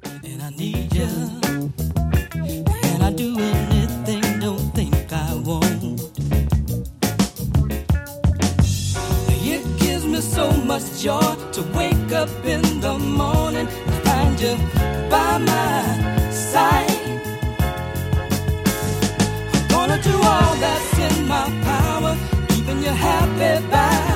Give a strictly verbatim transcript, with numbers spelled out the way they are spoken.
and I need you, and I do anything, don't think I won't. It gives me so much joy to wake up in the morning and find you by my side. I'm gonna do all that's in my power, keeping you happy by